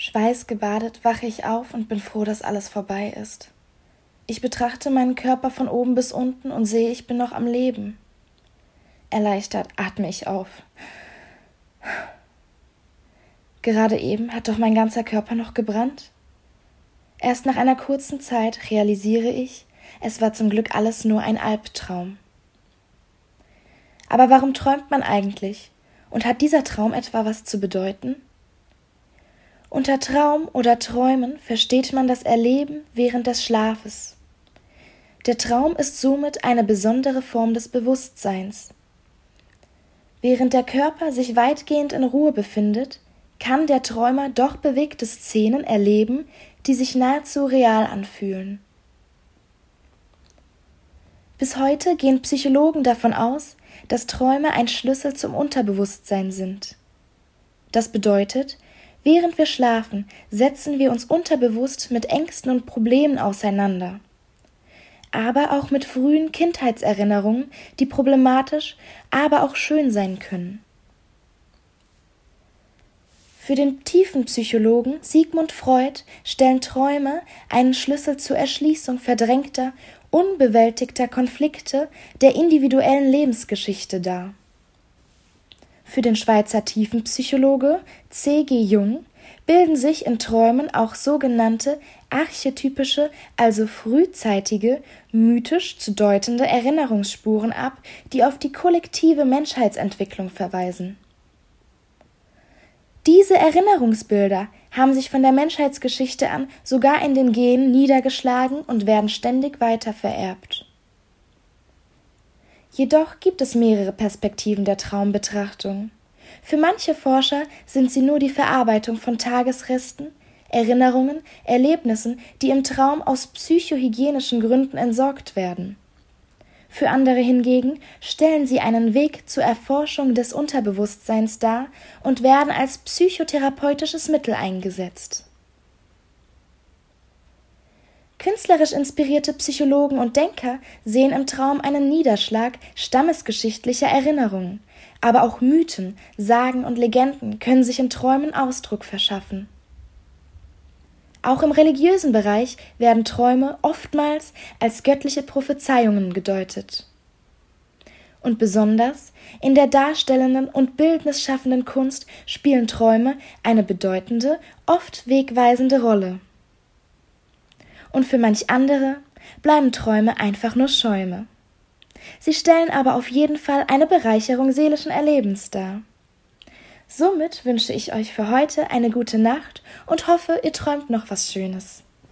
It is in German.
Schweißgebadet wache ich auf und bin froh, dass alles vorbei ist. Ich betrachte meinen Körper von oben bis unten und sehe, ich bin noch am Leben. Erleichtert atme ich auf. Gerade eben hat doch mein ganzer Körper noch gebrannt. Erst nach einer kurzen Zeit realisiere ich, es war zum Glück alles nur ein Albtraum. Aber warum träumt man eigentlich? Und hat dieser Traum etwa was zu bedeuten? Unter Traum oder Träumen versteht man das Erleben während des Schlafes. Der Traum ist somit eine besondere Form des Bewusstseins. Während der Körper sich weitgehend in Ruhe befindet, kann der Träumer doch bewegte Szenen erleben, die sich nahezu real anfühlen. Bis heute gehen Psychologen davon aus, dass Träume ein Schlüssel zum Unterbewusstsein sind. Das bedeutet, während wir schlafen, setzen wir uns unterbewusst mit Ängsten und Problemen auseinander. Aber auch mit frühen Kindheitserinnerungen, die problematisch, aber auch schön sein können. Für den Tiefenpsychologen Sigmund Freud stellen Träume einen Schlüssel zur Erschließung verdrängter, unbewältigter Konflikte der individuellen Lebensgeschichte dar. Für den Schweizer Tiefenpsychologe C.G. Jung bilden sich in Träumen auch sogenannte archetypische, also frühzeitige, mythisch zu deutende Erinnerungsspuren ab, die auf die kollektive Menschheitsentwicklung verweisen. Diese Erinnerungsbilder haben sich von der Menschheitsgeschichte an sogar in den Genen niedergeschlagen und werden ständig weiter vererbt. Jedoch gibt es mehrere Perspektiven der Traumbetrachtung. Für manche Forscher sind sie nur die Verarbeitung von Tagesresten, Erinnerungen, Erlebnissen, die im Traum aus psychohygienischen Gründen entsorgt werden. Für andere hingegen stellen sie einen Weg zur Erforschung des Unterbewusstseins dar und werden als psychotherapeutisches Mittel eingesetzt. Künstlerisch inspirierte Psychologen und Denker sehen im Traum einen Niederschlag stammesgeschichtlicher Erinnerungen, aber auch Mythen, Sagen und Legenden können sich in Träumen Ausdruck verschaffen. Auch im religiösen Bereich werden Träume oftmals als göttliche Prophezeiungen gedeutet. Und besonders in der darstellenden und bildnisschaffenden Kunst spielen Träume eine bedeutende, oft wegweisende Rolle. Und für manch andere bleiben Träume einfach nur Schäume. Sie stellen aber auf jeden Fall eine Bereicherung seelischen Erlebens dar. Somit wünsche ich euch für heute eine gute Nacht und hoffe, ihr träumt noch was Schönes.